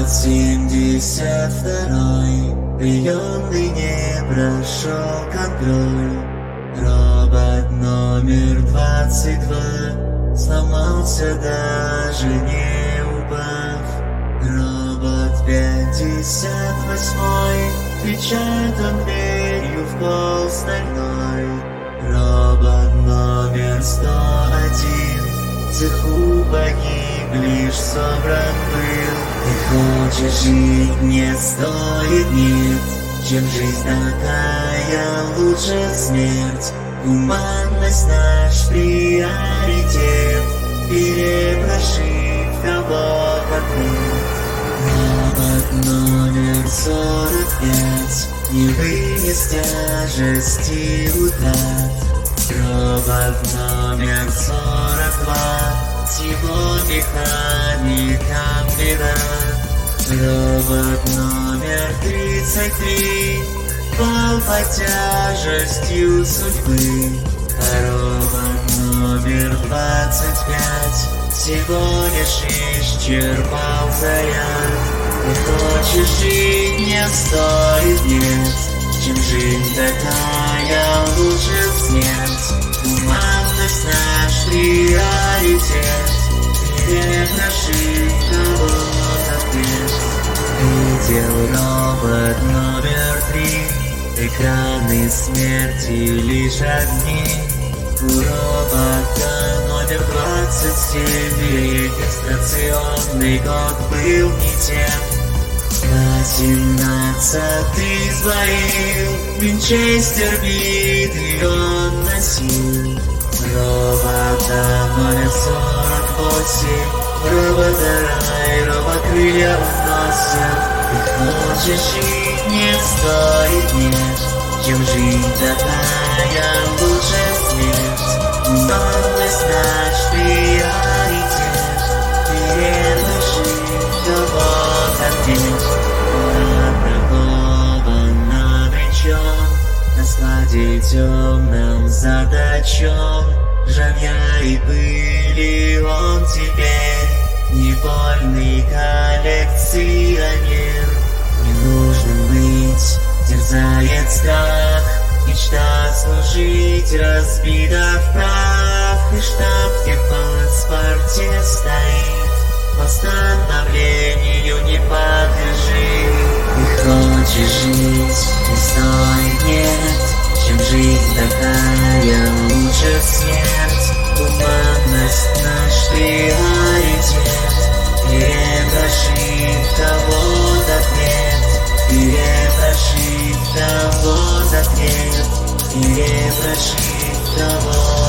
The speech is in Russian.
Робот 72-й, приемный не прошел контроль. Робот номер 22 сломался, даже не упав. Робот 58-й, печатан дверью в пол стальной. Робот номер 101 в цеху погиб, лишь собран был. Ты хочешь жить, не стоит, нет, чем жизнь такая, лучше смерть. Гуманность наш приоритет, перепрошив кого-то нет. Робот номер 45 не вынес тяжести утрат. Робот номер 42 всего механикам беда. Робот номер 33 пал под тяжестью судьбы. А робот номер 25 всего лишь исчерпал заряд. Ты хочешь жить, не стоит, нет, чем жизнь такая, лучше смерть. Гуманность наш приоритет, перепрошив кого-то вперед. Видел робот номер 3, экраны смерти лишь одни. У робота номер 27 регистрационный код был не тем. 18-й сбоил, Винчестер битый он носил. Робота номер 48, робота-рай, робокрылья уносят. Ты хочешь жить, не стоит, нет, чем жизнь такая, лучше смерть. Гуманность наш приоритет, перепрошив кого-то нет. Опробован, обречен, на складе темном заточен. Жжёнья и пыли он теперь невольный коллекционер. Ненужным быть терзает страх, мечта служить разбита в прах. И штамп в техпаспорте стоит, постановлению не подлежи. Ты хочешь жить, не стоит, нет, чем жизнь такая, лучше смерть. Гуманность наш приоритет, перепрошив кого-то нет, перепрошив кого-то нет, перепрошив кого-то.